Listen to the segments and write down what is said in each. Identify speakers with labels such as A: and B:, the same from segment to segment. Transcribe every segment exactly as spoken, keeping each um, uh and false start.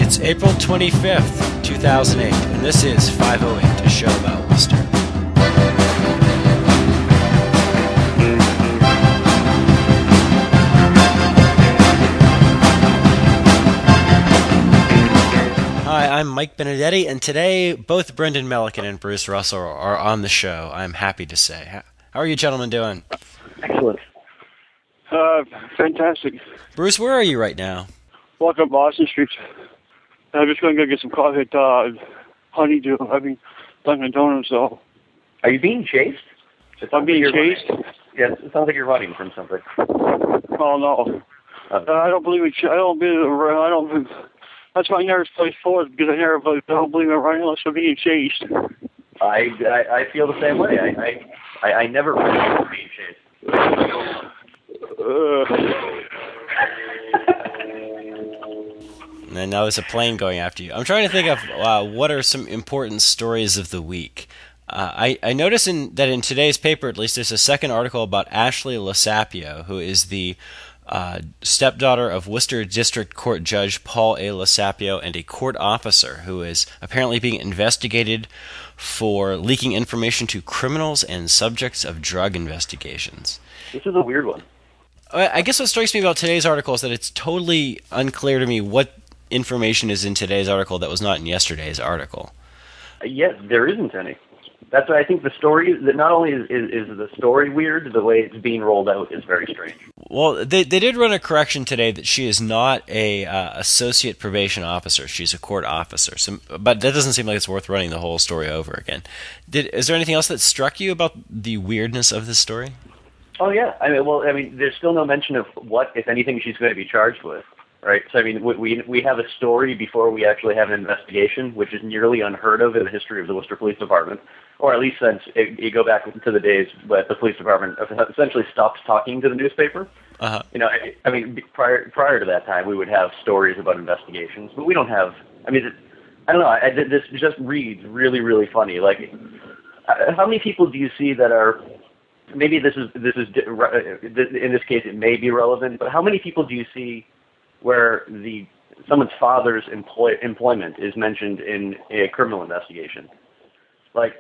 A: It's April twenty-fifth, two thousand eight, and this is five oh eight, a show about Worcester. Hi, I'm Mike Benedetti, and today both Brendan Melican and Bruce Russell are on the show, I'm happy to say. How are you gentlemen doing?
B: Excellent.
C: Uh, fantastic.
A: Bruce, where are you right now?
C: Walk up Boston Street. I'm just going to go get some coffee at uh, Honeydew. I mean, Dunkin' Donuts, so.
B: Are you being chased?
C: I'm being chased?
B: Running. Yes, it sounds like you're running from something.
C: Oh, no. Uh, I don't believe it. I don't believe it. I don't. That's why I never play sports, because I never. I don't believe in running unless I'm being chased.
B: I, I, I feel the same way. I I, I never run from being chased.
C: Uh.
A: And now there's a plane going after you. I'm trying to think of uh, what are some important stories of the week. Uh, I, I noticed in, that in today's paper, at least, there's a second article about Ashley Lesapio, who is the uh, stepdaughter of Worcester District Court Judge Paul A. Lesapio and a court officer who is apparently being investigated for leaking information to criminals and subjects of drug investigations.
B: This is a weird one.
A: I guess what strikes me about today's article is that it's totally unclear to me what information is in today's article that was not in yesterday's article.
B: Uh, yes, there isn't any. That's why I think the story, that not only is, is, is the story weird, the way it's being rolled out is very strange.
A: Well, they they did run a correction today that she is not a uh, associate probation officer. She's a court officer. So, but that doesn't seem like it's worth running the whole story over again. Did is there anything else that struck you about the weirdness of this story?
B: Oh, yeah. I mean, well, I mean, there's still no mention of what, if anything, she's going to be charged with, right? So, I mean, we we have a story before we actually have an investigation, which is nearly unheard of in the history of the Worcester Police Department, or at least since it, you go back to the days when the police department essentially stopped talking to the newspaper.
A: Uh-huh.
B: You know, I, I mean, prior prior to that time, we would have stories about investigations, but we don't have. I mean, I don't know. I, this just reads really, really funny. Like, how many people do you see that are? Maybe this is this is in this case it may be relevant, but how many people do you see where the someone's father's employ, employment is mentioned in a criminal investigation? Like,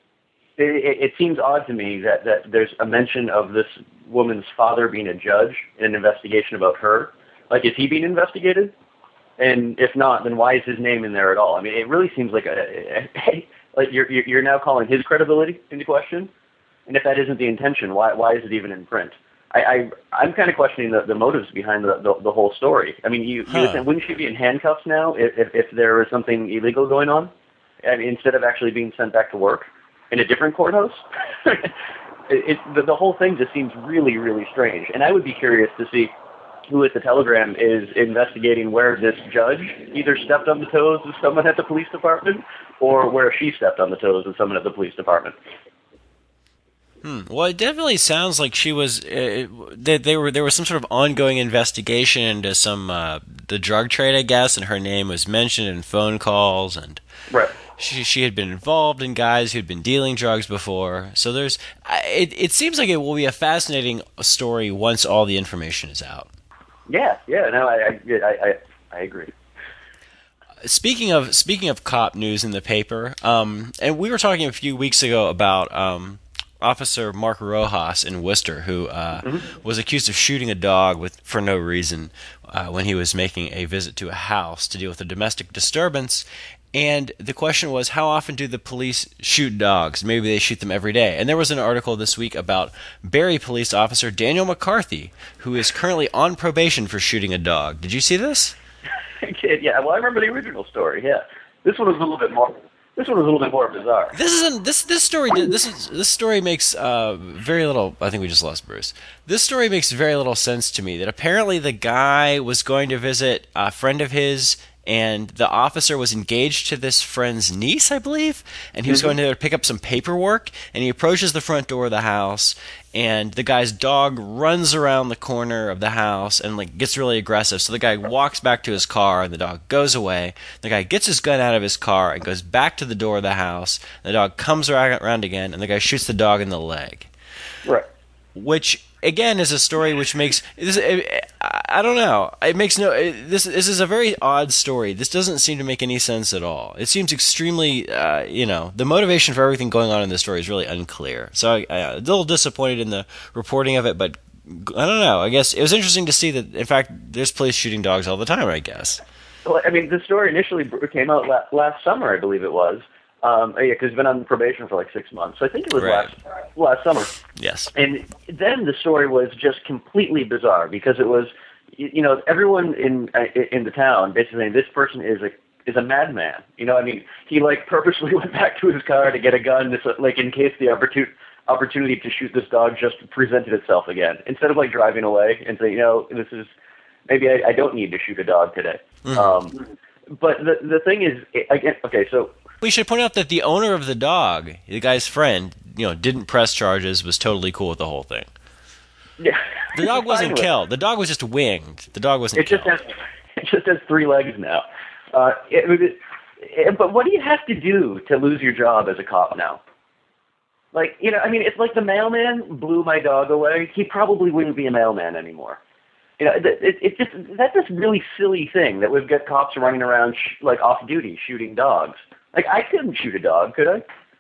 B: it, it seems odd to me that, that there's a mention of this woman's father being a judge in an investigation about her. Like, is he being investigated? And if not, then why is his name in there at all? I mean, it really seems like a, a, a like you're you're now calling his credibility into question. And if that isn't the intention, why why is it even in print? I, I I'm kind of questioning the, the motives behind the, the the whole story. I mean, you, you
A: huh.
B: would, wouldn't she be in handcuffs now if, if if there was something illegal going on, and instead of actually being sent back to work in a different courthouse? it, it the, the whole thing just seems really really strange. And I would be curious to see who at the Telegram is investigating where this judge either stepped on the toes of someone at the police department, or where she stepped on the toes of someone at the police department.
A: Hmm. Well, it definitely sounds like she was. Uh, they, they were there was some sort of ongoing investigation into some uh, the drug trade, I guess, and her name was mentioned in phone calls, and
B: right.
A: she she had been involved in guys who'd been dealing drugs before. So there's. It it seems like it will be a fascinating story once all the information is out.
B: Yeah, yeah. No, I I I, I agree.
A: Speaking of speaking of cop news in the paper, um, and we were talking a few weeks ago about um. Officer Mark Rojas in Worcester, who uh, mm-hmm. was accused of shooting a dog with for no reason uh, when he was making a visit to a house to deal with a domestic disturbance. And the question was, how often do the police shoot dogs? Maybe they shoot them every day. And there was an article this week about Barrie Police Officer Daniel McCarthy, who is currently on probation for shooting a dog. Did you see this?
B: Yeah, well, I remember the original story, yeah. This one was a little bit more... This one was a little bit more bizarre.
A: This isn't this this story. This is this story makes uh, very little. I think we just lost Bruce. This story makes very little sense to me. That apparently the guy was going to visit a friend of his, and the officer was engaged to this friend's niece, I believe, and he was mm-hmm. going to pick up some paperwork. And he approaches the front door of the house, and the guy's dog runs around the corner of the house and like gets really aggressive. So the guy walks back to his car, and the dog goes away. The guy gets his gun out of his car and goes back to the door of the house. And the dog comes around again, and the guy shoots the dog in the leg.
B: Right.
A: which again is a story which makes this. I don't know. It makes no. This this is a very odd story. This doesn't seem to make any sense at all. It seems extremely, uh, you know, the motivation for everything going on in this story is really unclear. So I, I'm a little disappointed in the reporting of it, but I don't know. I guess it was interesting to see that, in fact, there's police shooting dogs all the time, I guess.
B: Well, I mean, the story initially came out la- last summer, I believe it was. Um, yeah, because he's been on probation for like six months. So I think it was
A: Right.
B: last last summer.
A: Yes.
B: And then the story was just completely bizarre because it was, you you know, everyone in uh, in the town basically saying this person is a is a madman. You know, I mean, he like purposely went back to his car to get a gun, this, like in case the opportunity opportunity to shoot this dog just presented itself again, instead of like driving away and saying, you know, this is maybe I, I don't need to shoot a dog today. Mm. Um, but the the thing is, again, okay, so.
A: We should point out that the owner of the dog, the guy's friend, you know, didn't press charges, was totally cool with the whole thing.
B: Yeah.
A: The dog wasn't killed. The dog was just winged. The dog wasn't
B: it
A: killed.
B: Just has, it just has three legs now. Uh, it, it, it, but what do you have to do to lose your job as a cop now? Like, you know, I mean, it's like the mailman blew my dog away. He probably wouldn't be a mailman anymore. You know, it, it, it just that's this really silly thing that we've got cops running around sh- like off duty shooting dogs. Like, I couldn't shoot a dog, could I?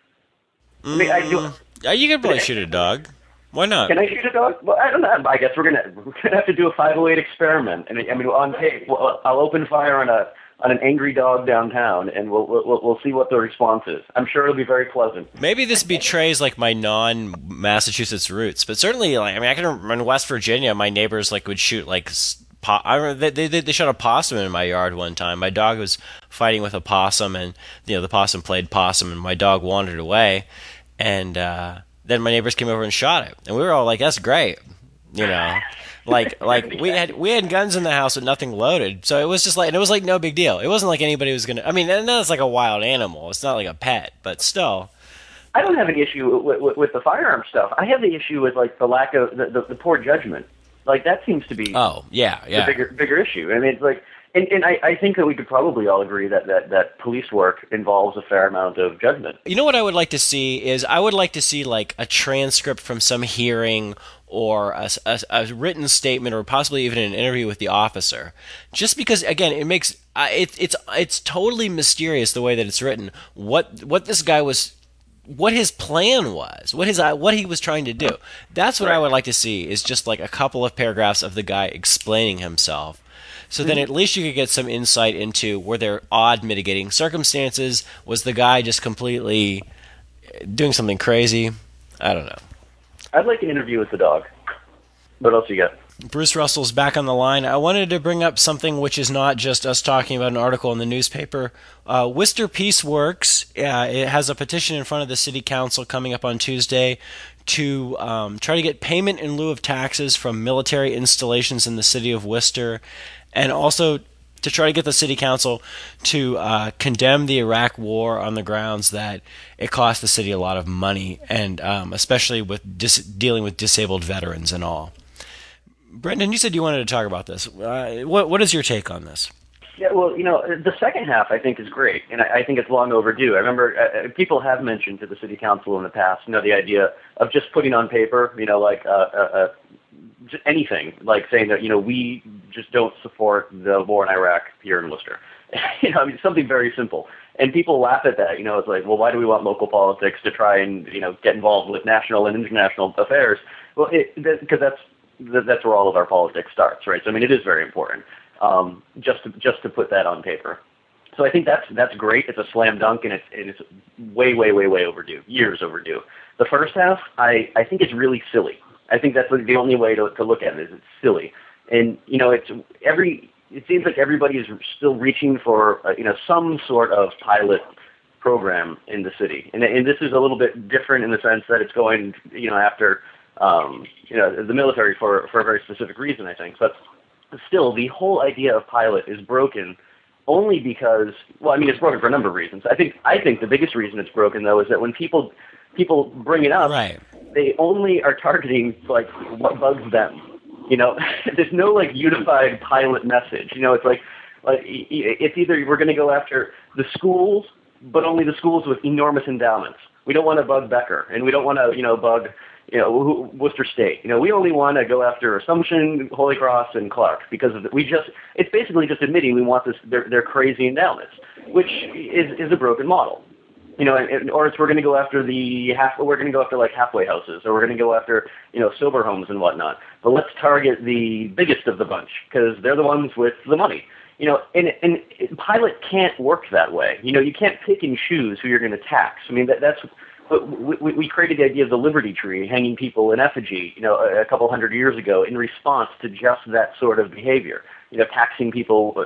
B: I mean, I do.
A: Yeah, you could probably shoot a dog. Why not?
B: Can I shoot a dog? Well, I don't know. I guess we're gonna we're gonna have to do a five oh eight experiment. And I mean, on tape, well, I'll open fire on a on an angry dog downtown, and we'll we'll we'll see what the response is. I'm sure it'll be very pleasant.
A: Maybe this betrays like my non-Massachusetts roots, but certainly, like, I mean, I can remember in West Virginia, my neighbors like would shoot like. Po- I remember they, they they shot a possum in my yard one time. My dog was fighting with a possum, and you know the possum played possum, and my dog wandered away, and uh, then my neighbors came over and shot it, and we were all like, "That's great," you know, like like we had we had guns in the house with nothing loaded, so it was just like and it was like no big deal. It wasn't like anybody was gonna. I mean, and that's like a wild animal. It's not like a pet, but still.
B: I don't have an issue with, with, with the firearm stuff. I have the issue with like the lack of the, the, the poor judgment. Like, that seems to be
A: oh, yeah, yeah.
B: the bigger bigger issue. I mean, it's like, and, and I, I think that we could probably all agree that, that, that police work involves a fair amount of judgment.
A: You know what I would like to see is I would like to see, like, a transcript from some hearing or a, a, a written statement or possibly even an interview with the officer. Just because, again, it makes uh, it, it's it's totally mysterious the way that it's written. What what this guy was... what his plan was, what his what he was trying to do. That's what right. I would like to see is just like a couple of paragraphs of the guy explaining himself. So mm-hmm. then at least you could get some insight into were there odd mitigating circumstances? Was the guy just completely doing something crazy? I don't know.
B: I'd like an interview with the dog. What else you got?
A: Bruce Russell's back on the line. I wanted to bring up something which is not just us talking about an article in the newspaper. Uh, Worcester Peace Works, uh, it has a petition in front of the city council coming up on Tuesday to um, try to get payment in lieu of taxes from military installations in the city of Worcester, and also to try to get the city council to uh, condemn the Iraq war on the grounds that it cost the city a lot of money, and um, especially with dis- dealing with disabled veterans and all. Brendan, you said you wanted to talk about this. Uh, what what is your take on this?
B: Yeah, well, you know, the second half I think is great, and I, I think it's long overdue. I remember uh, people have mentioned to the city council in the past, you know, the idea of just putting on paper, you know, like uh, uh, uh, just anything, like saying that, you know, we just don't support the war in Iraq here in Worcester. you know, I mean, something very simple. And people laugh at that. You know, it's like, well, why do we want local politics to try and, you know, get involved with national and international affairs? Well, because that's that's where all of our politics starts, right? So, I mean, it is very important um, just to, just to put that on paper. So I think that's that's great. It's a slam dunk, and it's and it's way, way, way, way overdue, years overdue. The first half, I, I think it's really silly. I think that's the only way to to look at it is it's silly. And, you know, it's every it seems like everybody is still reaching for, uh, you know, some sort of pilot program in the city. And, and this is a little bit different in the sense that it's going, you know, after Um, you know, the military for, for a very specific reason, I think. But still, the whole idea of pilot is broken only because, well, I mean, it's broken for a number of reasons. I think I think the biggest reason it's broken, though, is that when people people bring it up,
A: right.
B: they only are targeting, like, what bugs them. You know, there's no, like, unified pilot message. You know, it's like, like it's either we're going to go after the schools, but only the schools with enormous endowments. We don't want to bug Becker, and we don't want to, you know, bug, you know, Worcester State. You know, we only want to go after Assumption, Holy Cross, and Clark because of the, we just. It's basically just admitting we want this their, their crazy endowments, which is is a broken model. You know, and, or it's we're going to go after the half. We're going to go after like halfway houses, or we're going to go after you know sober homes and whatnot. But let's target the biggest of the bunch because they're the ones with the money. You know, and and Pilot can't work that way. You know, you can't pick and choose who you're going to tax. I mean, that, that's. But we, we created the idea of the Liberty Tree, hanging people in effigy, you know, a, a couple hundred years ago, in response to just that sort of behavior. You know, taxing people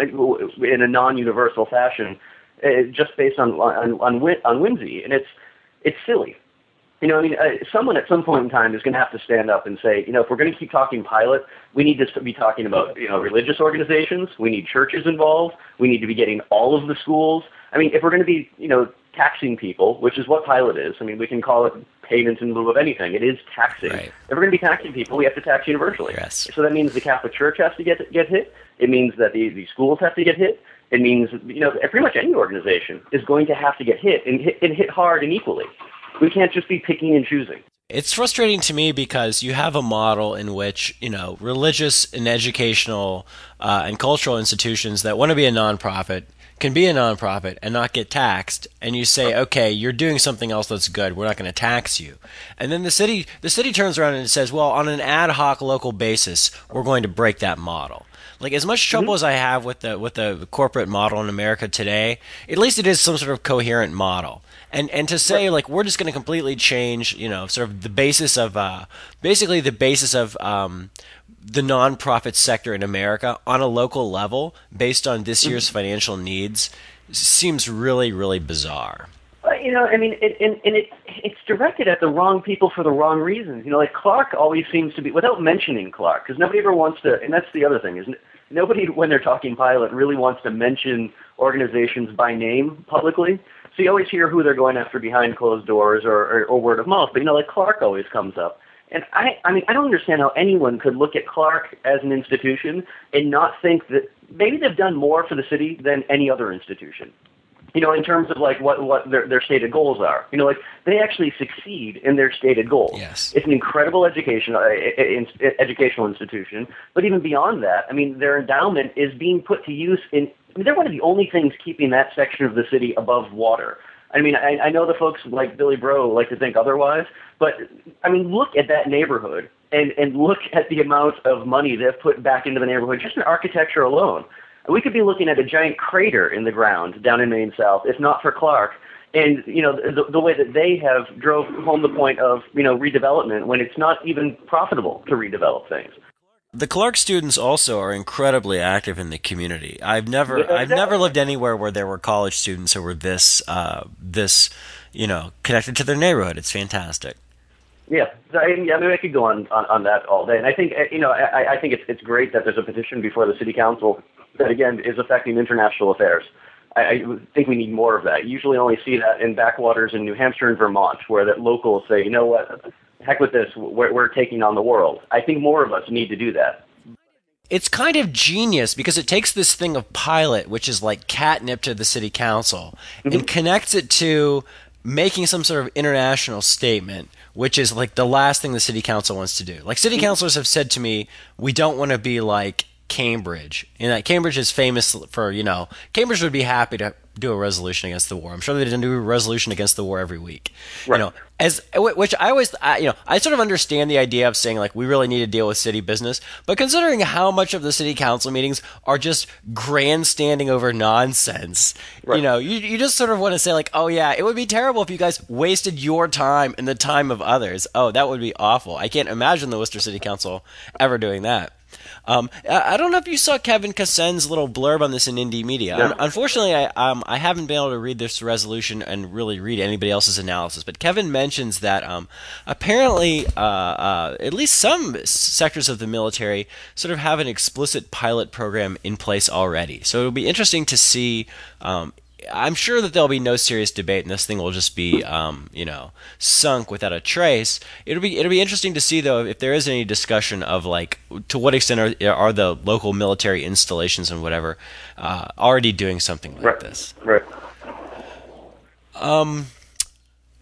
B: in a non-universal fashion, uh, just based on on on, whim, on whimsy, and it's it's silly. You know, I mean, uh, someone at some point in time is going to have to stand up and say, you know, if we're going to keep talking Pilot, we need to be talking about, you know, religious organizations. We need churches involved. We need to be getting all of the schools. I mean, if we're going to be, you know, taxing people, which is what Pilot is. I mean, we can call it payments in lieu of anything. It is taxing.
A: Right.
B: If we're going to be taxing people, we have to tax universally.
A: Yes.
B: So that means the Catholic Church has to get get hit. It means that the, the schools have to get hit. It means, you know, pretty much any organization is going to have to get hit and hit, and hit hard and equally. We can't just be picking and choosing.
A: It's frustrating to me because you have a model in which, you know, religious and educational uh, and cultural institutions that want to be a nonprofit can be a nonprofit and not get taxed, and you say, okay, you're doing something else that's good, we're not going to tax you. And then the city the city turns around and says, well, on an ad hoc local basis, we're going to break that model. Like, as much trouble mm-hmm. as I have with the with the corporate model in America today, at least it is some sort of coherent model. And and to say, like, we're just going to completely change, you know, sort of the basis of, uh, basically the basis of um, the nonprofit sector in America on a local level based on this year's mm-hmm. financial needs seems really, really bizarre.
B: You know, I mean, it, and, and it it's directed at the wrong people for the wrong reasons. You know, like Clark always seems to be, without mentioning Clark, because nobody ever wants to, and that's the other thing, isn't it? Nobody, when they're talking Pilot, really wants to mention organizations by name publicly. So you always hear who they're going after behind closed doors or, or, or word of mouth. But, you know, like Clark always comes up. And I, I mean, I don't understand how anyone could look at Clark as an institution and not think that maybe they've done more for the city than any other institution. You know, in terms of like what, what their, their stated goals are. You know, like they actually succeed in their stated goals.
A: Yes.
B: It's an incredible education, uh, educational institution. But even beyond that, I mean, their endowment is being put to use in, I mean, they're one of the only things keeping that section of the city above water. I mean, I, I know the folks like Billy Bro like to think otherwise, but I mean, look at that neighborhood and, and look at the amount of money they've put back into the neighborhood just in architecture alone. We could be looking at a giant crater in the ground down in Maine South, if not for Clark. And, you know, the, the way that they have drove home the point of, you know, redevelopment when it's not even profitable to redevelop things.
A: The Clark students also are incredibly active in the community. I've never,
B: yeah,
A: I've never lived anywhere where there were college students who were this, uh, this, you know, connected to their neighborhood. It's fantastic.
B: Yeah, I mean, I mean, I could go on, on, on that all day. And I think, you know, I, I think it's it's great that there's a petition before the city council that, again, is affecting international affairs. I, I think we need more of that. You usually only see that in backwaters in New Hampshire and Vermont, where that locals say, you know what, heck with this, we're, we're taking on the world. I think more of us need to do that.
A: It's kind of genius because it takes this thing of Pilot, which is like catnip to the city council, mm-hmm. and connects it to making some sort of international statement, which is like the last thing the city council wants to do. Like, city councilors have said to me, we don't want to be like Cambridge. And that Cambridge is famous for, you know, Cambridge would be happy to do a resolution against the war. I'm sure they didn't do a resolution against the war every week. Right. You know, as which I always, I, you know, I sort of understand the idea of saying like we really need to deal with city business, but considering how much of the city council meetings are just grandstanding over nonsense, right. you know, you you just sort of want to say like, oh yeah, it would be terrible if you guys wasted your time and the time of others. Oh, that would be awful. I can't imagine the Worcester City Council ever doing that. Um, I don't know if you saw Kevin Kassen's little blurb on this in Indie Media.
B: No.
A: Unfortunately, I um, I haven't been able to read this resolution and really read anybody else's analysis. But Kevin mentions that um, apparently, uh, uh, at least some sectors of the military sort of have an explicit pilot program in place already. So it'll be interesting to see. Um, I'm sure that there'll be no serious debate, and this thing will just be, um, you know, sunk without a trace. It'll be it'll be interesting to see, though, if there is any discussion of like to what extent are, are the local military installations and whatever uh, already doing something like
B: right.
A: this.
B: Right.
A: Um.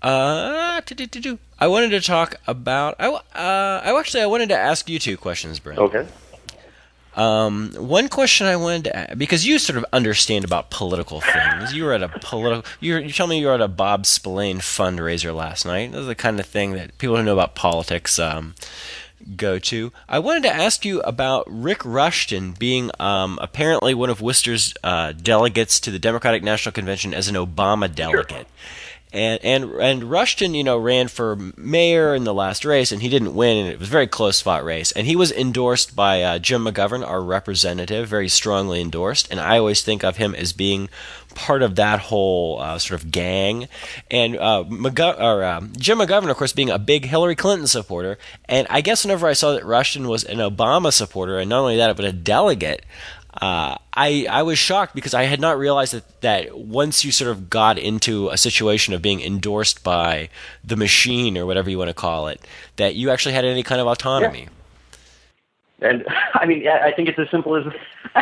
A: Uh, do-do-do-do. I wanted to talk about. I, uh, I actually I wanted to ask you two questions, Brent.
B: Okay.
A: Um, one question I wanted to ask, because you sort of understand about political things. You were at a political. You you told me you were at a Bob Spillane fundraiser last night. This is the kind of thing that people who know about politics um, go to. I wanted to ask you about Rick Rushton being um, apparently one of Worcester's uh, delegates to the Democratic National Convention as an Obama delegate. Sure. And and and Rushton, you know, ran for mayor in the last race, and he didn't win, and it was a very close fought race. And he was endorsed by uh, Jim McGovern, our representative, very strongly endorsed. And I always think of him as being part of that whole uh, sort of gang. And uh, McGo- or, uh, Jim McGovern, of course, being a big Hillary Clinton supporter. And I guess whenever I saw that Rushton was an Obama supporter, and not only that, but a delegate, Uh, I I was shocked because I had not realized that, that once you sort of got into a situation of being endorsed by the machine or whatever you want to call it, that you actually had any kind of autonomy.
B: Yeah. And I mean, I think it's as simple as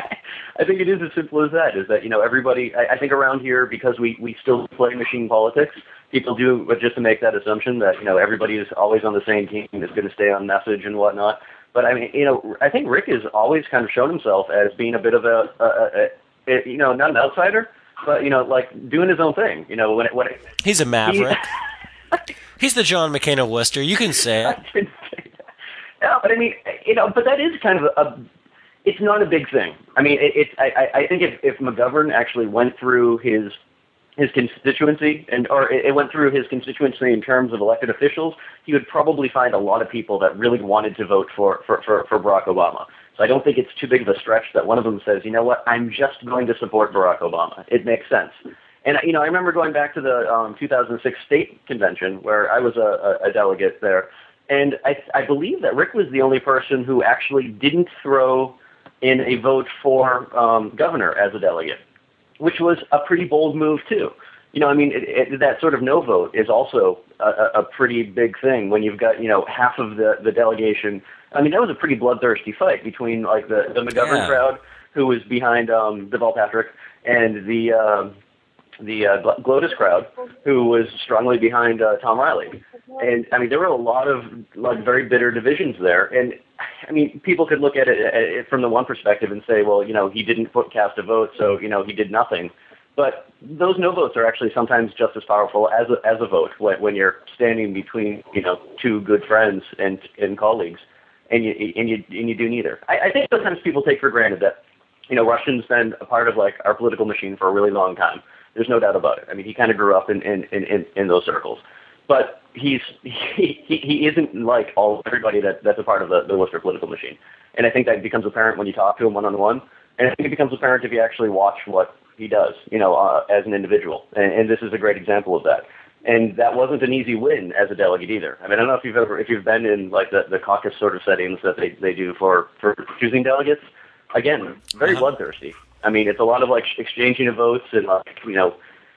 B: I think it is as simple as that. Is that you know everybody? I, I think around here because we we still play machine politics. People do, but just to make that assumption that you know everybody is always on the same team, is going to stay on message and whatnot. But I mean, you know, I think Rick has always kind of shown himself as being a bit of a, a, a, a you know, not an outsider, but you know, like doing his own thing. You know, when it, when it,
A: he's a maverick. He, he's the John McCain of Worcester. You can say it.
B: I didn't say that. Yeah, but I mean, you know, but that is kind of a. a it's not a big thing. I mean, it, it's. I, I think if if McGovern actually went through his. his constituency, and or it went through his constituency in terms of elected officials, he would probably find a lot of people that really wanted to vote for, for, for, for Barack Obama. So I don't think it's too big of a stretch that one of them says, you know what, I'm just going to support Barack Obama. It makes sense. And, you know, I remember going back to the um, two thousand six state convention where I was a, a, a delegate there, and I, I believe that Rick was the only person who actually didn't throw in a vote for um, governor as a delegate, which was a pretty bold move, too. You know, I mean, it, it, that sort of no vote is also a, a pretty big thing when you've got, you know, half of the, the delegation. I mean, that was a pretty bloodthirsty fight between, like, the, the McGovern yeah. crowd, who was behind um, Deval Patrick, and the uh, the uh, Glotus crowd, who was strongly behind uh, Tom Riley. And, I mean, there were a lot of, like, very bitter divisions there. And, I mean, people could look at it, at it from the one perspective and say, well, you know, he didn't put, cast a vote, so, you know, he did nothing. But those no votes are actually sometimes just as powerful as a, as a vote when, when you're standing between, you know, two good friends and and colleagues, and you and you and you do neither. I, I think sometimes people take for granted that, you know, Rushton's been a part of like our political machine for a really long time. There's no doubt about it. I mean, he kind of grew up in in, in, in those circles, but he's he, he he isn't like all everybody that that's a part of the, the Worcester political machine. And I think that becomes apparent when you talk to him one on one, and I think it becomes apparent if you actually watch what he does, you know, uh, as an individual. And, and this is a great example of that. And that wasn't an easy win as a delegate either. I mean, I don't know if you've ever, if you've been in like the, the caucus sort of settings that they, they do for, for choosing delegates. Again, very uh-huh. bloodthirsty. I mean, it's a lot of like exchanging of votes and like, you know,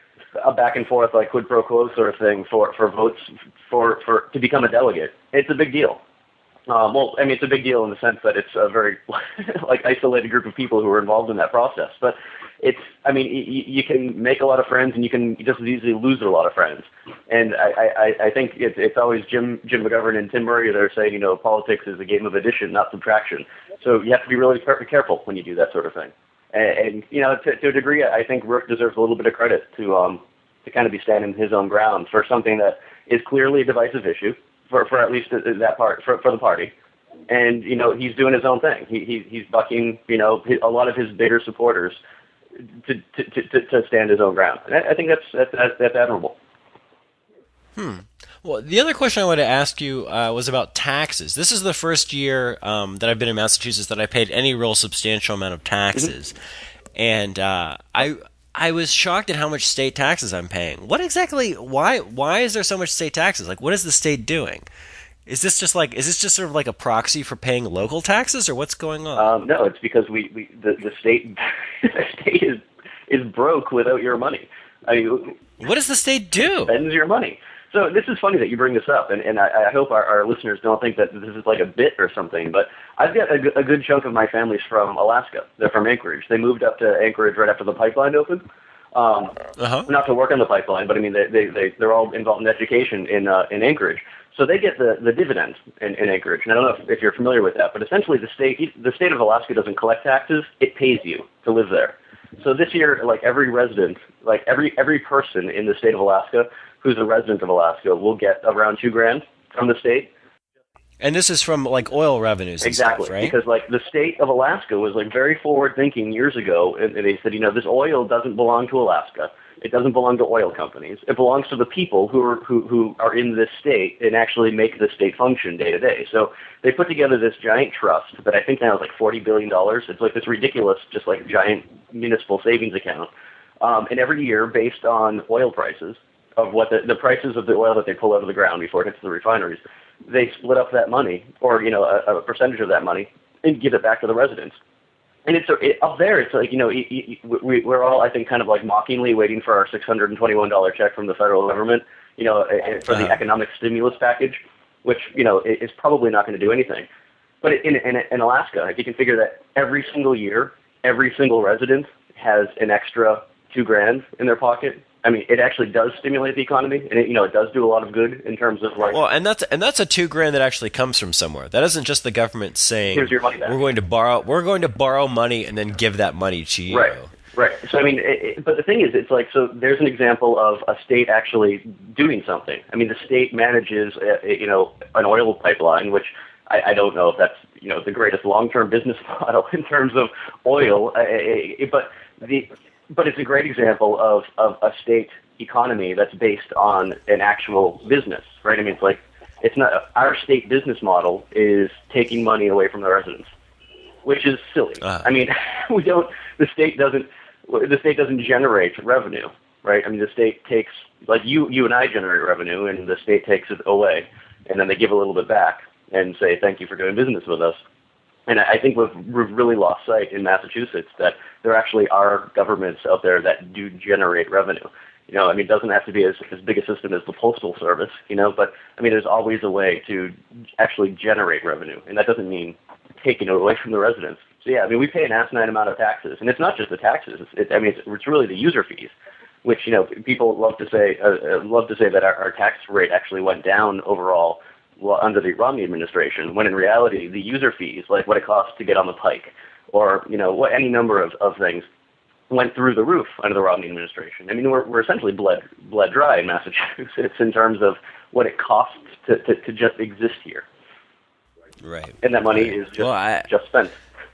B: a back and forth, like quid pro quo sort of thing for, for votes for, for, to become a delegate. It's a big deal. Um, well, I mean, it's a big deal in the sense that it's a very like isolated group of people who are involved in that process. But it's, I mean, you, you can make a lot of friends, and you can just as easily lose a lot of friends. And I, I, I think it's, it's always Jim Jim McGovern and Tim Murray that are saying, you know, politics is a game of addition, not subtraction. So you have to be really careful when you do that sort of thing. And, and you know, to, to a degree, I think Rook deserves a little bit of credit to um to kind of be standing his own ground for something that is clearly a divisive issue. For, for at least that part, for, for the party. And, you know, he's doing his own thing. He, he He's bucking, you know, a lot of his bigger supporters to to, to, to stand his own ground. And I, I think that's, that's, that's admirable.
A: Hmm. Well, the other question I wanted to ask you uh, was about taxes. This is the first year um, that I've been in Massachusetts that I paid any real substantial amount of taxes. Mm-hmm. And uh, I... I was shocked at how much state taxes I'm paying. What exactly, why why is there so much state taxes? Like, what is the state doing? Is this just like, is this just sort of like a proxy for paying local taxes, or what's going on?
B: Um, no, it's because we, we the, the state the state is is broke without your money. I mean,
A: what does the state do?
B: Spends your money. So this is funny that you bring this up, and, and I, I hope our, our listeners don't think that this is like a bit or something, but I've got a, a good chunk of my family's from Alaska. They're from Anchorage. They moved up to Anchorage right after the pipeline opened. Um,
A: Uh-huh.
B: Not to work on the pipeline, but I mean, they, they, they, they're all involved in education in, uh, in Anchorage. So they get the, the dividends in, in Anchorage. And I don't know if, if you're familiar with that, but essentially the state, the state of Alaska doesn't collect taxes. It pays you to live there. So this year, like every resident, like every, every person in the state of Alaska who's a resident of Alaska will get around two grand from the state.
A: And this is from like oil revenues and
B: Exactly,
A: stuff, right?
B: because like the state of Alaska was like very forward thinking years ago, and, and they said, you know, this oil doesn't belong to Alaska. It doesn't belong to oil companies. It belongs to the people who are who, who are in this state and actually make the state function day to day. So they put together this giant trust that I think now is like forty billion dollars. It's like this ridiculous, just like giant municipal savings account. Um, and every year, based on oil prices, of what the, the prices of the oil that they pull out of the ground before it hits the refineries, they split up that money, or, you know, a, a percentage of that money, and give it back to the residents. And it's it, up there. It's like, you know, it, it, we, we're all, I think, kind of like mockingly waiting for our six hundred twenty-one dollars check from the federal government, you know, for the
A: Uh-huh.
B: economic stimulus package, which, you know, is probably not going to do anything. But in, in in Alaska, if you can figure that every single year, every single resident has an extra two grand in their pocket. I mean, it actually does stimulate the economy, and it, you know, it does do a lot of good in terms of like.
A: Well, and that's and that's a two grand that actually comes from somewhere. That isn't just the government saying,
B: Here's your money back.
A: we're going to borrow we're going to borrow money and then give that money to you.
B: Right, right. So I mean, it, it, but the thing is, it's like, so there's an example of a state actually doing something. I mean, the state manages, a, a, you know, an oil pipeline, which I, I don't know if that's, you know, the greatest long-term business model in terms of oil, uh, uh, but the but it's a great example of of a state economy that's based on an actual business, right? I mean, it's like, it's not, our state business model is taking money away from the residents, which is silly.
A: Uh.
B: I mean, we don't, the state doesn't, the state doesn't generate revenue, right? I mean, the state takes, like you, you and I generate revenue, and the state takes it away, and then they give a little bit back and say, thank you for doing business with us. And I think we've, we've really lost sight in Massachusetts that there actually are governments out there that do generate revenue. You know, I mean, it doesn't have to be as, as big a system as the Postal Service, you know, but, I mean, there's always a way to actually generate revenue, and that doesn't mean taking it away from the residents. So, yeah, I mean, we pay an asinine amount of taxes, and it's not just the taxes. It's, it, I mean, it's, it's really the user fees, which, you know, people love to say uh, love to say that our, our tax rate actually went down overall well, under the Romney administration, when in reality, the user fees, like what it costs to get on the Pike, or, you know, what any number of, of things, went through the roof under the Romney administration. I mean, we're we're essentially bled bled dry in Massachusetts in terms of what it costs to, to, to just exist here.
A: Right.
B: And that money
A: Right.
B: is just,
A: Well, I-
B: just spent.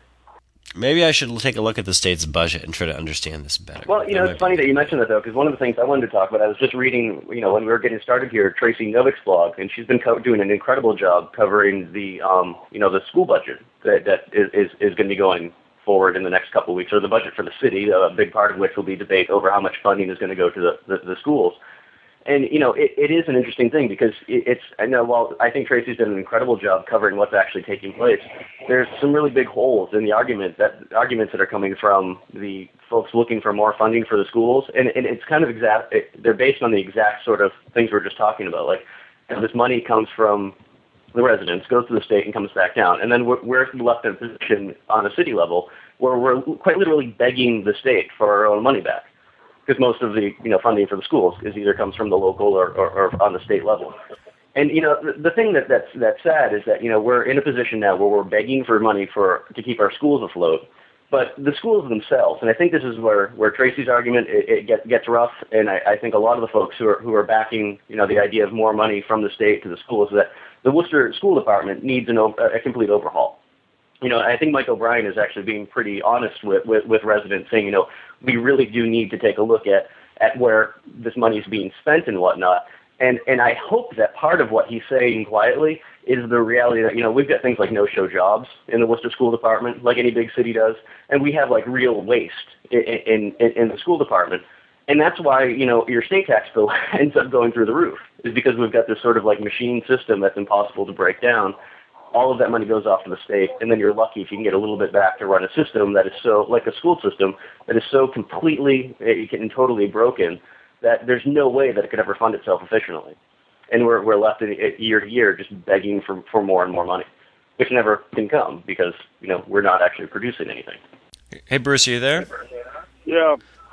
A: Maybe I should take a look at the state's budget and try to understand this better.
B: Well, you know,
A: That
B: it's
A: might
B: funny
A: be-
B: that you mentioned that, though, because one of the things I wanted to talk about, I was just reading, you know, when we were getting started here, Tracy Novick's blog, and she's been co- doing an incredible job covering the, um, you know, the school budget that, that is, is, is going to be going forward in the next couple of weeks, or the budget for the city, a big part of which will be debate over how much funding is going to go to the, the, the schools. And, you know, it, it is an interesting thing because it, it's, I know, while I think Tracy's done an incredible job covering what's actually taking place, there's some really big holes in the argument that arguments that are coming from the folks looking for more funding for the schools. And, and it's kind of exact, it, they're based on the exact sort of things we we're just talking about. Like, you know, this money comes from the residents, goes to the state and comes back down. And then we're, we're left in a position on a city level where we're quite literally begging the state for our own money back. Because most of the, you know, funding for the schools is either comes from the local or, or, or on the state level. And, you know, the, the thing that, that's, that's sad is that, you know, we're in a position now where we're begging for money for to keep our schools afloat. But the schools themselves, and I think this is where, where Tracy's argument it, it get, gets rough, and I, I think a lot of the folks who are who are backing, you know, the idea of more money from the state to the schools, that the Worcester School Department needs an, a complete overhaul. You know, I think Mike O'Brien is actually being pretty honest with, with, with residents, saying, you know, we really do need to take a look at, at where this money is being spent and whatnot. And and I hope that part of what he's saying quietly is the reality that, you know, we've got things like no-show jobs in the Worcester School Department, like any big city does, and we have, like, real waste in, in, in, in the school department. And that's why, you know, your state tax bill ends up going through the roof, is because we've got this sort of, like, machine system that's impossible to break down. All of that money goes off to the state, and then you're lucky if you can get a little bit back to run a system that is so, like a school system, that is so completely and totally broken that there's no way that it could ever fund itself efficiently. And we're we're left in, year to year just begging for, for more and more money, which never can come because, you know, we're not actually producing anything.
A: Hey, Bruce, are you there?
C: Yeah.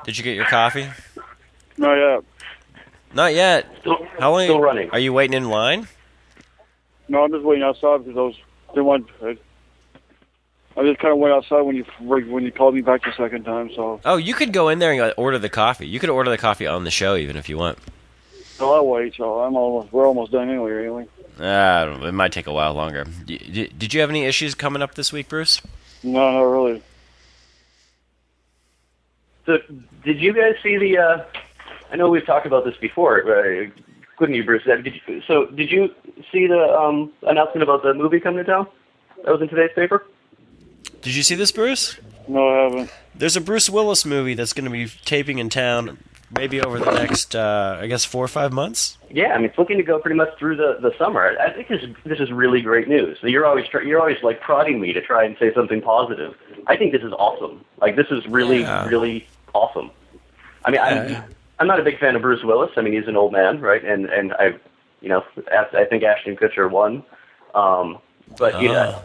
A: Did you get your coffee?
C: Not yet.
A: Not yet.
B: Still,
A: How long?
B: still running.
A: Are you waiting in line?
C: No, I'm just waiting outside because I was didn't want. I, I just kind of went outside when you when you called me back the second time. So.
A: Oh, you could go in there and uh, order the coffee. You could order the coffee on the show even if you want.
C: So I'll wait. So I'm almost. We're almost done anyway. Anyway.
A: Uh, it might take a while longer. D- did you have any issues coming up this week, Bruce?
C: No, not really.
B: So, did you guys see the? Uh, I know we've talked about this before. Uh, couldn't you, Bruce? Did you, so, did you see the um, announcement about the movie coming to town? That was in today's paper.
A: Did you see this, Bruce?
C: No, I haven't.
A: There's a Bruce Willis movie that's going to be taping in town, maybe over the next, uh, I guess, four or five months.
B: Yeah, I mean, it's looking to go pretty much through the, the summer. I think this this is really great news. So you're always try, you're always like prodding me to try and say something positive. I think this is awesome. Like this is really
A: Yeah.
B: really awesome. I mean,
A: Yeah.
B: I'm I'm not a big fan of Bruce Willis. I mean, he's an old man, right? And and I, you know, I think Ashton Kutcher won. Um, but you know,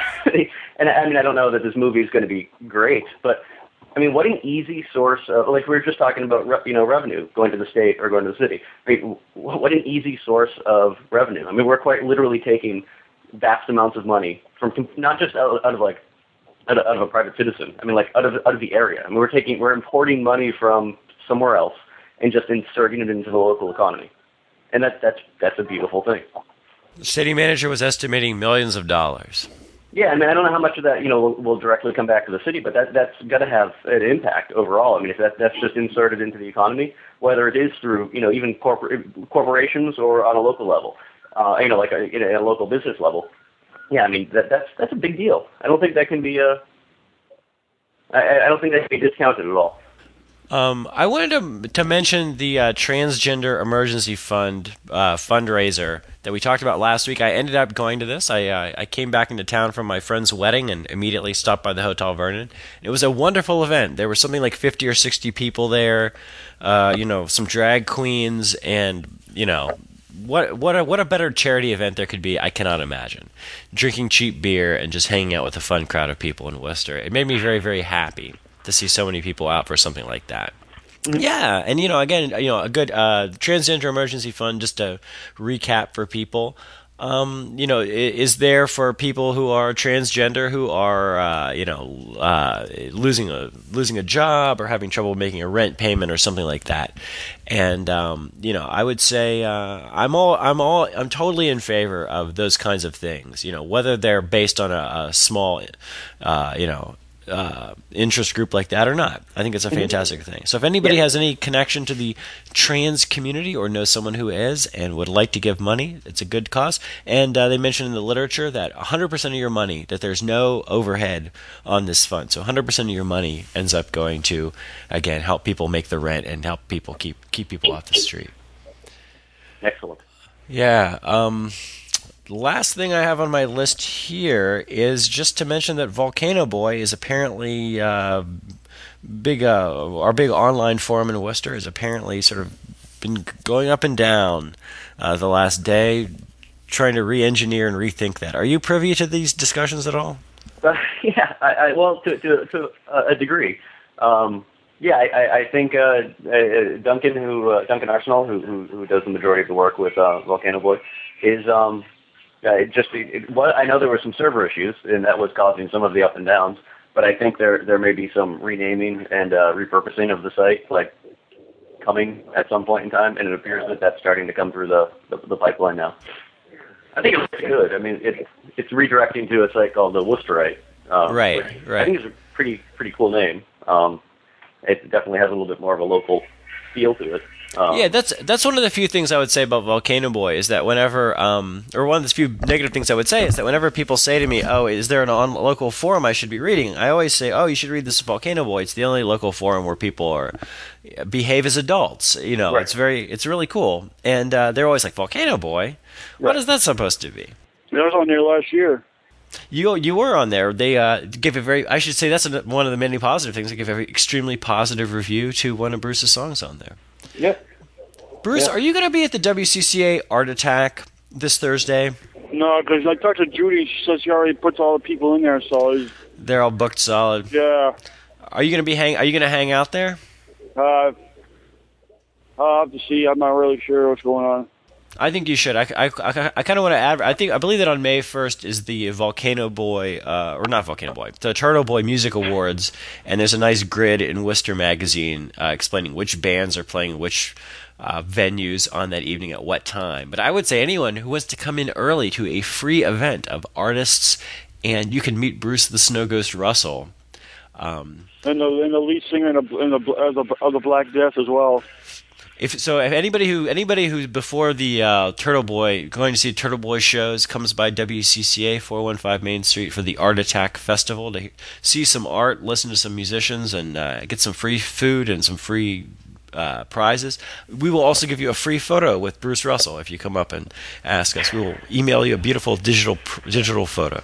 B: and I mean, I don't know that this movie is going to be great, but. I mean, what an easy source of, like we were just talking about, re- you know, revenue, going to the state or going to the city. I mean, what an easy source of revenue. I mean, we're quite literally taking vast amounts of money from, not just out, out of like, out of, out of a private citizen. I mean, like out of, out of the area. I mean, we're taking, we're importing money from somewhere else and just inserting it into the local economy. And that, that's, that's a beautiful thing.
A: The city manager was estimating millions of dollars.
B: Yeah, I mean, I don't know how much of that, you know, will, will directly come back to the city, but that that's got to have an impact overall. I mean, if that that's just inserted into the economy, whether it is through, you know, even corpor- corporations or on a local level, uh, you know, like a, you know, at a local business level. Yeah, I mean, that that's that's a big deal. I don't think that can be a. I, I don't think that can be discounted at all.
A: Um, I wanted to to mention the uh, Transgender Emergency Fund uh, fundraiser that we talked about last week. I ended up going to this. I uh, I came back into town from my friend's wedding and immediately stopped by the Hotel Vernon. It was a wonderful event. There were something like fifty or sixty people there. Uh, you know, some drag queens, and you know, what what a, what a better charity event there could be. I cannot imagine. Drinking cheap beer and just hanging out with a fun crowd of people in Worcester. It made me very very happy to see so many people out for something like that. Yeah, and you know, again, you know, a good uh, transgender emergency fund. Just to recap for people, um, you know, is there for people who are transgender, who are, uh, you know, uh, losing a losing a job or having trouble making a rent payment or something like that. And um, you know, I would say uh, I'm all I'm all I'm totally in favor of those kinds of things. You know, whether they're based on a, a small, uh, you know. Uh, interest group like that or not. I think it's a fantastic thing. So if anybody
B: Yeah.
A: has any connection to the trans community or knows someone who is and would like to give money, it's a good cause. And uh, they mentioned in the literature that one hundred percent of your money, that there's no overhead on this fund. So one hundred percent of your money ends up going to, again, help people make the rent and help people keep keep people off the street.
B: Excellent.
A: Yeah. Um, last thing I have on my list here is just to mention that Volcano Boy is apparently uh, big. Uh, our big online forum in Worcester has apparently sort of been going up and down uh, the last day, trying to re-engineer and rethink that. Are you privy to these discussions at all?
B: Uh, yeah, I, I, well, to to, to a degree. Um, yeah, I, I think uh, uh, Duncan, who uh, Duncan Arsenal, who, who who does the majority of the work with uh, Volcano Boy, is. Um, Uh, it just it, it, what, I know there were some server issues, and that was causing some of the up and downs. But I think there there may be some renaming and uh, repurposing of the site, like coming at some point in time, and it appears that that's starting to come through the the, the pipeline now. I think it looks good. I mean, it, it's redirecting to a site called the Worcesterite. Um,
A: Right, right.
B: I think it's a pretty pretty cool name. Um, it definitely has a little bit more of a local feel to it. Um,
A: Yeah, that's that's one of the few things I would say about Volcano Boy is that whenever, um, or one of the few negative things I would say is that whenever people say to me, "Oh, is there an on local forum I should be reading?" I always say, "Oh, you should read this Volcano Boy. It's the only local forum where people are behave as adults." You know,
B: Right.
A: it's very, it's really cool. And uh, they're always like, "Volcano Boy, what
B: Right.
A: is that supposed to be?"
C: I was on there last year.
A: You you were on there. They uh, give a very, I should say that's a, one of the many positive things. They give a very extremely positive review to one of Bruce's songs on there.
B: Yep.
A: Bruce,
B: Yeah.
A: are you going to be at the W C C A Art Attack this Thursday?
C: No, because I talked to Judy. She says she already puts all the people in there. So it's,
A: They're all booked solid.
C: yeah,
A: Are you going to be hang? Are you going to hang out there?
C: Uh, I'll have to see. I'm not really sure what's going on.
A: I think you should. I, I, I, I kind of want to add. I think I believe that on May first is the Volcano Boy, uh, or not Volcano Boy, the Turtle Boy Music Awards, and there's a nice grid in Worcester Magazine uh, explaining which bands are playing which uh, venues on that evening at what time. But I would say anyone who wants to come in early to a free event of artists, and you can meet Bruce the Snow Ghost Russell. Um,
C: and the and the lead singer in the in the of the, of the Black Death as well.
A: If so, if anybody who anybody who before the uh, Turtle Boy going to see Turtle Boy shows comes by W C C A four one five Main Street for the Art Attack Festival to see some art, listen to some musicians, and uh, get some free food and some free uh, prizes. We will also give you a free photo with Bruce Russell if you come up and ask us. We will email you a beautiful digital digital photo.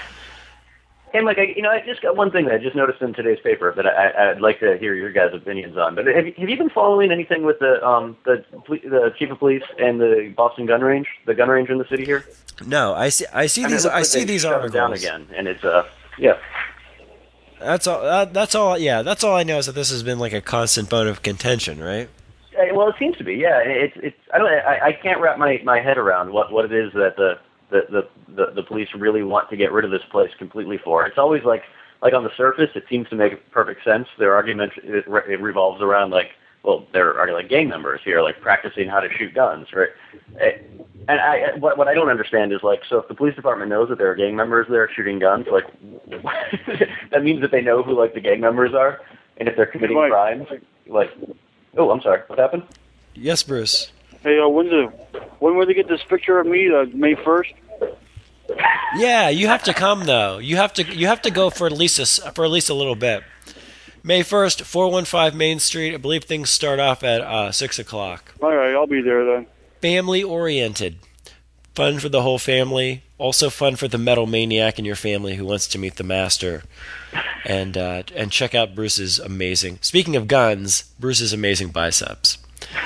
B: Hey, Mike, I, you know, I just got one thing that I just noticed in today's paper that I, I'd like to hear your guys' opinions on. But have you, have you been following anything with the um the the chief of police and the Boston gun range, the gun range in the city here?
A: No, I see. I see
B: I mean,
A: these. I
B: like
A: see these
B: shut
A: articles
B: down again, and it's uh yeah.
A: That's all. That, that's all. Yeah, that's all I know is that this has been like a constant bone of contention, right?
B: Well, it seems to be. Yeah, it's it's. I don't. I, I can't wrap my, my head around what, what it is that the the, the the the police really want to get rid of this place completely for. It's always like. Like on the surface, it seems to make perfect sense. Their argument it, it revolves around like, well, there are like gang members here, like practicing how to shoot guns, right? And I, what, what I don't understand is like, so if the police department knows that there are gang members there shooting guns, like, that means that they know who like the gang members are, and if they're committing
C: Mike.
B: crimes, like, oh, I'm sorry, what happened?
A: Yes, Bruce.
C: Hey, uh, when's the when will they get this picture of me? Uh, May first.
A: Yeah, you have to come though. You have to you have to go for at least a, for at least a little bit. May first, four one five Main Street. I believe things start off at uh, six o'clock.
C: All right, I'll be there then.
A: Family oriented, fun for the whole family. Also fun for the metal maniac in your family who wants to meet the master, and uh, and check out Bruce's amazing. Speaking of guns, Bruce's amazing biceps.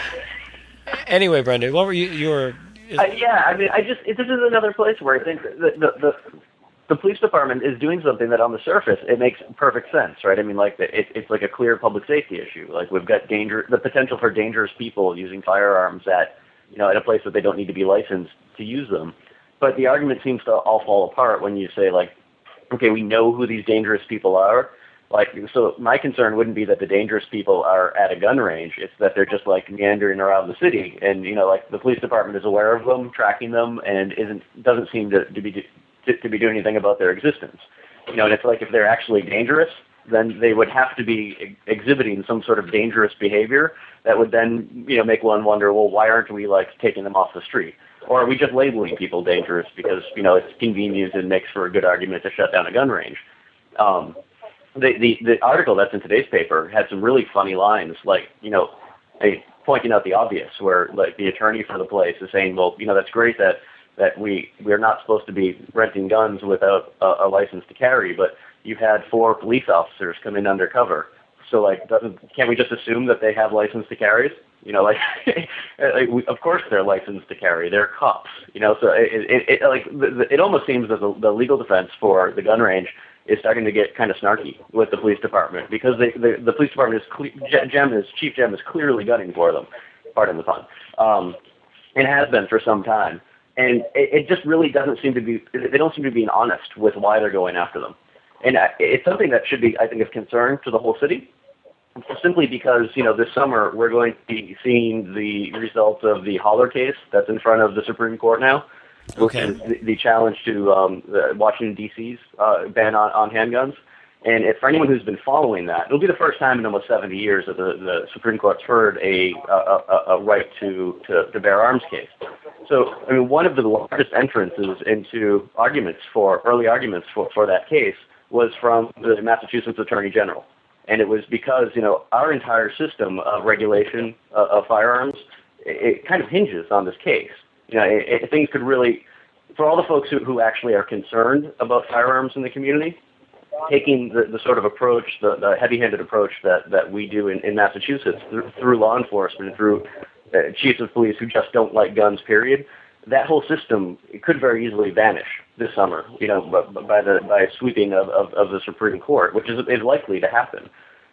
A: Anyway, Brendan, what were you? You were.
B: Uh, yeah, I mean, I just it, this is another place where I think the, the the the police department is doing something that on the surface it makes perfect sense, right? I mean, like the, it, it's like a clear public safety issue. Like we've got danger, the potential for dangerous people using firearms at you know at a place that they don't need to be licensed to use them. But the argument seems to all fall apart when you say like, okay, we know who these dangerous people are. Like, so my concern wouldn't be that the dangerous people are at a gun range. It's that they're just like meandering around the city, and you know, like the police department is aware of them, tracking them, and isn't doesn't seem to, to be to, to be doing anything about their existence. You know, and it's like if they're actually dangerous, then they would have to be ex- exhibiting some sort of dangerous behavior that would then you know make one wonder, well, why aren't we like taking them off the street? Or are we just labeling people dangerous because you know it's convenient and makes for a good argument to shut down a gun range? Um, The, the the article that's in today's paper had some really funny lines, like, you know, I, pointing out the obvious, where like the attorney for the place is saying, well, you know, that's great that, that we we're not supposed to be renting guns without a, a license to carry, but you've had four police officers come in undercover. So like, doesn't can't we just assume that they have license to carry? You know, like, like we, of course they're licensed to carry. They're cops. You know, so it it, it like the, it almost seems that the, the legal defense for the gun range is starting to get kind of snarky with the police department because they, the the police department is cle- Jem is Chief Jem is clearly gunning for them, pardon the pun, um, and has been for some time. And it, it just really doesn't seem to be. They don't seem to be being honest with why they're going after them, and it's something that should be, I think, of concern to the whole city. Simply because you know this summer we're going to be seeing the results of the Holler case that's in front of the Supreme Court now.
A: Okay.
B: Which is the, the challenge to um, the Washington, D C's uh, ban on, on handguns. And if, for anyone who's been following that, it'll be the first time in almost seventy years that the, the Supreme Court's heard a, a, a, a right to, to, to bear arms case. So, I mean, one of the largest entrances into arguments for, early arguments for, for that case was from the Massachusetts Attorney General. And it was because, you know, our entire system of regulation uh, of firearms, it, it kind of hinges on this case. You know, it, it, things could really, for all the folks who, who actually are concerned about firearms in the community, taking the, the sort of approach, the, the heavy-handed approach that, that we do in, in Massachusetts through, through law enforcement and through uh, chiefs of police who just don't like guns, period, that whole system it could very easily vanish this summer, you know, by the by sweeping of, of, of the Supreme Court, which is, is likely to happen.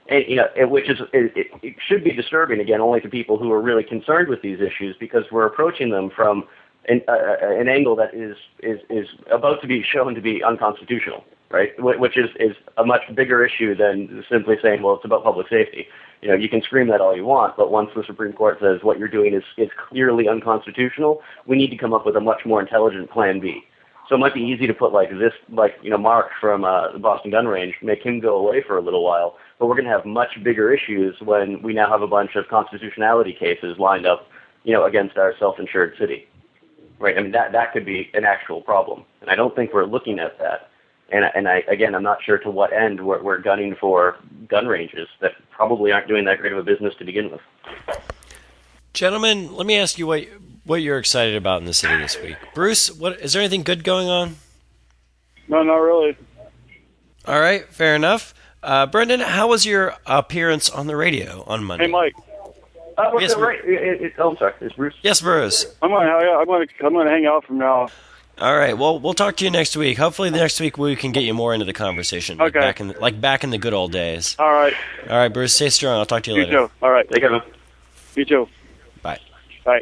B: And, you know, it, which is it, it, it should be disturbing again only to people who are really concerned with these issues because we're approaching them from an, uh, an angle that is, is is about to be shown to be unconstitutional, right? Which is is a much bigger issue than simply saying, well, it's about public safety. You know, you can scream that all you want, but once the Supreme Court says what you're doing is is clearly unconstitutional, we need to come up with a much more intelligent plan B. So it might be easy to put like this, like, you know, Mark from uh, the Boston Gun Range, make him go away for a little while. But we're going to have much bigger issues when we now have a bunch of constitutionality cases lined up, you know, against our self-insured city. Right? I mean, that, that could be an actual problem. And I don't think we're looking at that. And, and I, again, I'm not sure to what end we're, we're gunning for gun ranges that probably aren't doing that great of a business to begin with.
A: Gentlemen, let me ask you what what you're excited about in the city this week. Bruce, what is there anything good going on?
C: No, not really.
A: All right, fair enough. Uh, Brendan, how was your appearance on the radio on Monday?
C: Hey, Mike.
B: Uh,
A: Yes,
B: right. It, it, oh, I'm sorry. It's Bruce.
A: Yes, Bruce.
C: I'm gonna, I'm gonna, I'm gonna hang out from now.
A: All right. Well, we'll talk to you next week. Hopefully, the next week we can get you more into the conversation. Like
C: Okay.
A: Back in the, like back in the good old days.
C: All right.
A: All right, Bruce. Stay strong. I'll talk to you,
C: You
A: later.
C: too. All right.
B: Take care, man.
C: You too.
A: Bye.
C: Bye.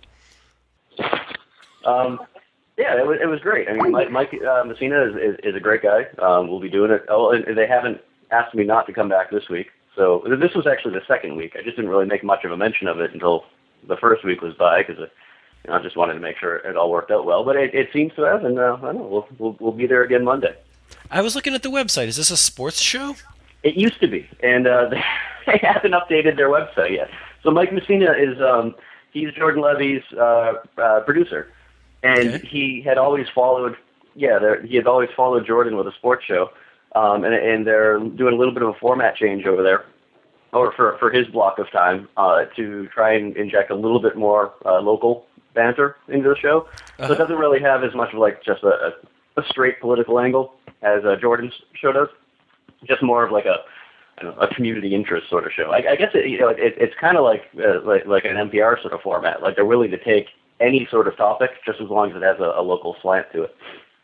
B: Um, yeah, it was, it was great. I mean, Mike, Mike uh, Messina is, is, is a great guy. Um, we'll be doing it. Oh, and they haven't asked me not to come back this week. So this was actually the second week. I just didn't really make much of a mention of it until the first week was by because you know, I just wanted to make sure it all worked out well. But it, it seems to have, and uh, I don't know, we'll, we'll, we'll be there again Monday.
A: I was looking at the website. Is this a sports show?
B: It used to be, and uh, they, they haven't updated their website yet. So Mike Messina is um, he's Jordan Levy's uh, uh, producer, and
A: Okay.
B: he had always followed. Yeah, there- he had always followed Jordan with a sports show, um, and, and they're doing a little bit of a format change over there, or for for his block of time uh, to try and inject a little bit more uh, local banter into the show. So
A: Uh-huh.
B: it doesn't really have as much of like just a, a straight political angle as uh, Jordan's show does. Just more of like a, I don't know, a community interest sort of show. I, I guess it, you know, it, it's kind of like, uh, like like an N P R sort of format. Like they're willing to take any sort of topic just as long as it has a, a local slant to it,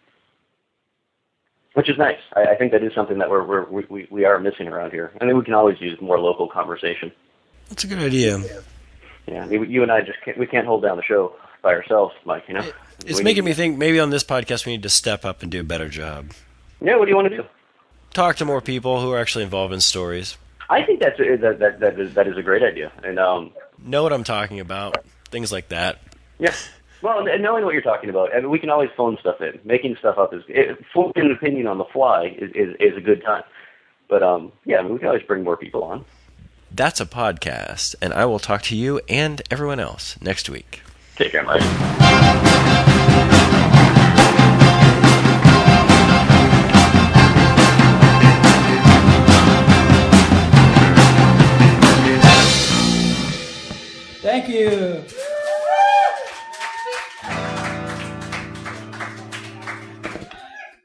B: which is nice. I, I think that is something that we're, we're we we are missing around here. I mean, we can always use more local conversation.
A: That's a good idea.
B: Yeah, I mean, you and I just can't, we can't hold down the show by ourselves, Mike. You know,
A: It's
B: We
A: making
B: need-
A: me think maybe on this podcast we need to step up and do a better job.
B: Yeah, what do you want to do?
A: Talk to more people who are actually involved in stories.
B: I think that's a, that that that is that is a great idea, and um,
A: Know what I'm talking about. Things like that.
B: yeah. Well, and knowing what you're talking about, I mean, we can always phone stuff in. Making stuff up is it, forming an opinion on the fly is, is is a good time. But um, yeah, I mean, we can always bring more people on.
A: That's a podcast, and I will talk to you and everyone else next week.
B: Take care, Mike.
D: Thank you.